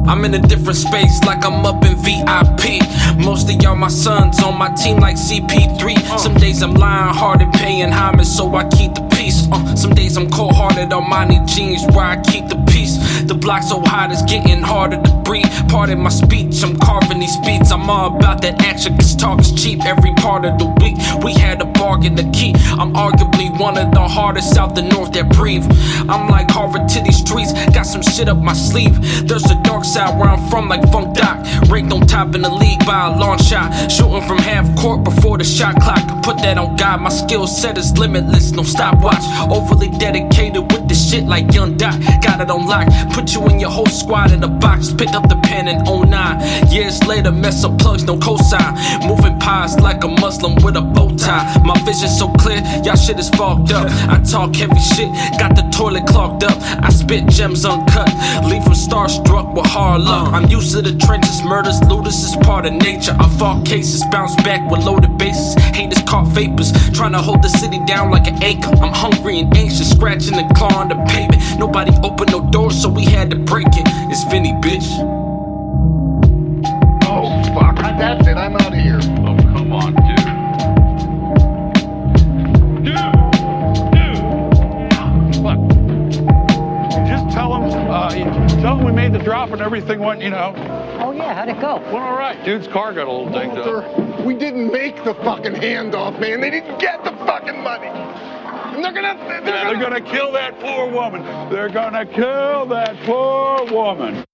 I'm in a different space, like I'm up in VIP. Most of y'all my sons on my team like CP3. Some days I'm lying hard and paying homage, so I keep the peace. Some days I'm cold-hearted on my knee jeans, where I keep the peace. The block so hot it's getting harder to breathe. Pardon my speech, I'm carving these beats. I'm all about that action, cause talk is cheap every part of the week. We had a bargain to keep. I'm arguably one of the hardest out the north that breathe. I'm like Harvard to these streets, got some shit up my sleeve. There's a dark side where I'm from, like Funk Doc. Ranked on top in the league by a long shot. Shooting from half court before the shot clock. Put that on God, my skill set is limitless, no stopwatch. Overly dedicated with this shit like Young Doc. Got it on lock, put you and your whole squad in a box. Pick up the pen in 09. Years later, mess up plugs, no cosign. Moving pies like a Muslim with a bow tie. My vision so clear, y'all shit is fogged up. I talk heavy shit, got the toilet clogged up. I spit gems uncut, leave them starstruck with hard luck. I'm used to the trenches, murders, looters is part of nature. I fought cases, bounce back with loaded bases. Haters caught vapors, trying to hold the city down like an anchor. I'm hungry and anxious, scratching and clawing the pavement. Nobody opened no doors, so we had to break it. It's Vinny, bitch. Oh, fuck. That's it. I'm out of here. Oh, come on, dude. What? Just tell him we made the drop and everything went, Oh, yeah, how'd it go? Went all right. Dude's car got a little dinged up. Walter, we didn't make the fucking handoff, man. They didn't get the fucking money. And they're gonna They're gonna kill that poor woman. They're gonna kill that poor woman.